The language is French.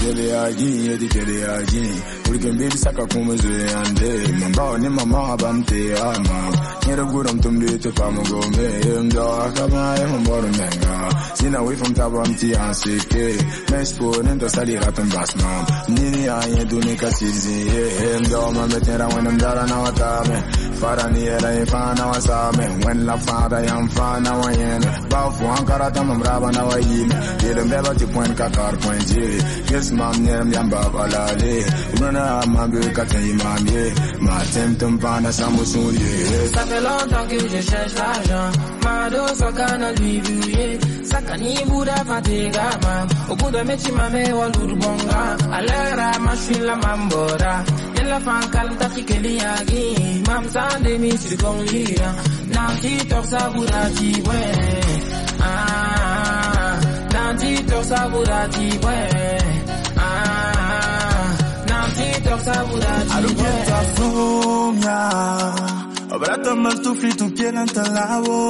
dele agi edi kele agi porque mbili saka kuma zwe ande mamba ni mama bamte ama nyere guram tumde to pamugo me ndo akama e mboro menga sina we from tabamti anseke mespo nendo sali raton basma nini aye duni kasizi ndo mama tera when ndara na watame farani era ifana wasame when la fada yam fana wayene ba fu ankara tamam raba na wayine yele mbeba ti point kakar point je yes mam nyem yamba balale unana mambe katen imamie ma temtem vana samusuri. Ça fait longtemps que je cherche l'argent ma dose kana lui sakani buda fatiga mam au bout de métier ma me walur bonga alera machine mambora yella fankal tafikeli yagi mam sande mi sirkonlira nanti tok saburati we nanti tok saburati we nanti tok saburati we aluketa fumya obrata mas tu frito piel anta lavo